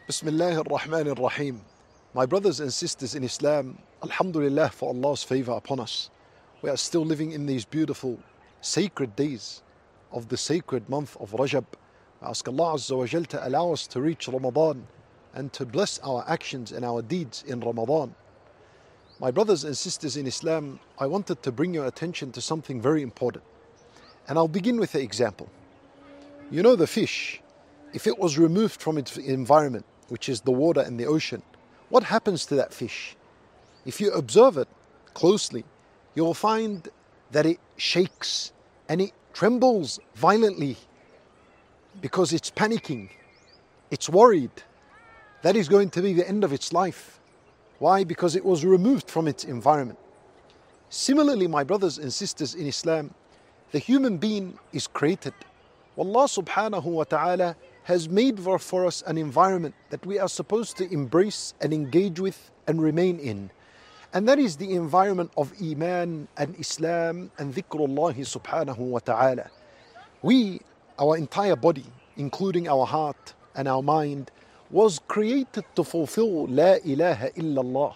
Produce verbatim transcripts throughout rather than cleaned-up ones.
Bismillah ar-Rahman ar-Rahim. My brothers and sisters in Islam, Alhamdulillah for Allah's favor upon us. We are still living in these beautiful, sacred days of the sacred month of Rajab. I ask Allah Azza wa Jal to allow us to reach Ramadan and to bless our actions and our deeds in Ramadan. My brothers and sisters in Islam, I wanted to bring your attention to something very important. And I'll begin with an example. You know the fish, if it was removed from its environment, which is the water and the ocean, what happens to that fish? If you observe it closely, you will find that it shakes and it trembles violently because it's panicking, it's worried. That is going to be the end of its life. Why? Because it was removed from its environment. Similarly, my brothers and sisters in Islam, the human being is created. Allah subhanahu wa ta'ala has made for us an environment that we are supposed to embrace and engage with and remain in. And that is the environment of Iman and Islam and Dhikrullah subhanahu wa ta'ala. We, our entire body, including our heart and our mind, was created to fulfill La ilaha illallah.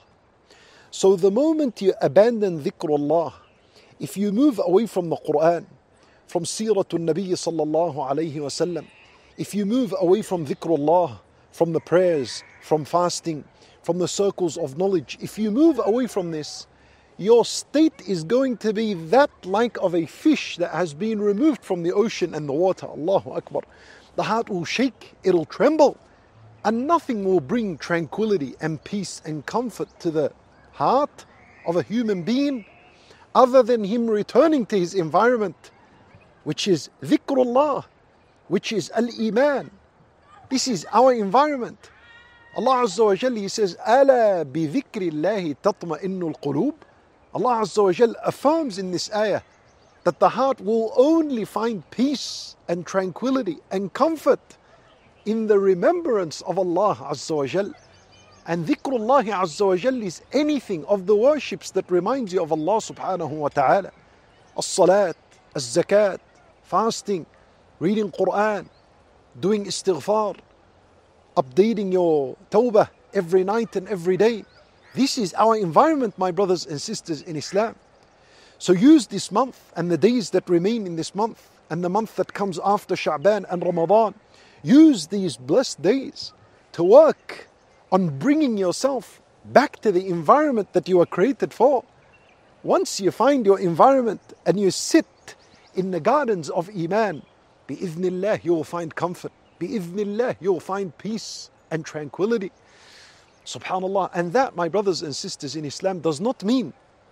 So the moment you abandon Dhikrullah, if you move away from the Quran, from Siratul Nabi sallallahu alayhi wa sallam, if you move away from dhikrullah, from the prayers, from fasting, from the circles of knowledge, if you move away from this, your state is going to be that like of a fish that has been removed from the ocean and the water. Allahu Akbar. The heart will shake, it'll tremble, and nothing will bring tranquility and peace and comfort to the heart of a human being other than him returning to his environment, which is dhikrullah, which is al-Iman. This is our environment. Allah Azza wa Jal, He says, Ala bi dhikrillahi tatma'innul qulub. Allah Azza wa Jal affirms in this ayah that the heart will only find peace and tranquility and comfort in the remembrance of Allah Azza wa Jal. And dhikrullah Azza wa Jal is anything of the worships that reminds you of Allah subhanahu wa ta'ala. As-salat, as-zakat, fasting, reading Quran, doing istighfar, updating your tawbah every night and every day. This is our environment, my brothers and sisters in Islam. So use this month and the days that remain in this month and the month that comes after Sha'ban and Ramadan. Use these blessed days to work on bringing yourself back to the environment that you were created for. Once you find your environment and you sit in the gardens of Iman, Bi-idhnillah, you will find comfort. Bi-idhnillah, you will find peace and tranquility. Subhanallah. And that, my brothers and sisters in Islam, does not mean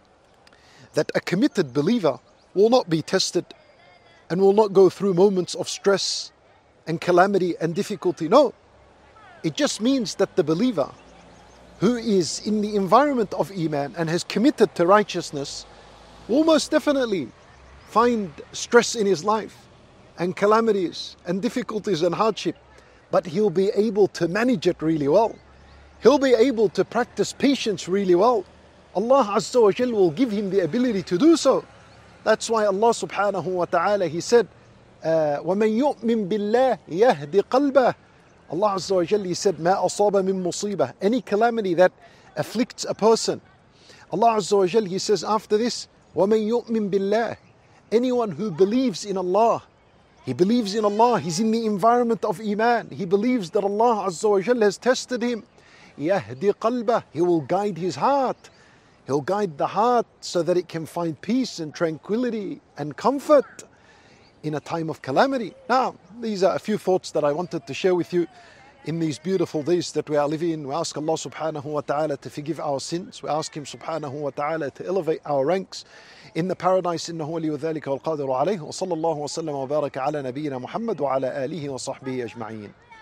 that a committed believer will not be tested and will not go through moments of stress and calamity and difficulty. No. It just means that the believer who is in the environment of Iman and has committed to righteousness will most definitely find stress in his life and calamities and difficulties and hardship, but he'll be able to manage it really well. He'll be able to practice patience really well. Allah Azza wa Jal will give him the ability to do so. That's why Allah subhanahu wa ta'ala, He said, uh, وَمَن يُؤْمِن بِاللَّهِ يَهْدِ قَلْبَهِ. Allah Azza wa Jal, He said, مَا أَصَابَ مِن مُصِيبَةٍ. Any calamity that afflicts a person. Allah Azza wa Jal, He says after this, وَمَن يُؤْمِن بِاللَّهِ. Anyone who believes in Allah, he believes in Allah, he's in the environment of Iman, he believes that Allah Azza wa Jal has tested him. يَهْدِ قَلْبَهِ. He will guide his heart. He'll guide the heart so that it can find peace and tranquility and comfort in a time of calamity. Now, these are a few thoughts that I wanted to share with you in these beautiful days that we are living in. We ask Allah subhanahu wa ta'ala to forgive our sins. We ask Him subhanahu wa ta'ala to elevate our ranks in the paradise. إنه ولي ذلك والقادر عليه وصلى الله وسلم وبارك على نبينا محمد وعلى آله وصحبه أجمعين.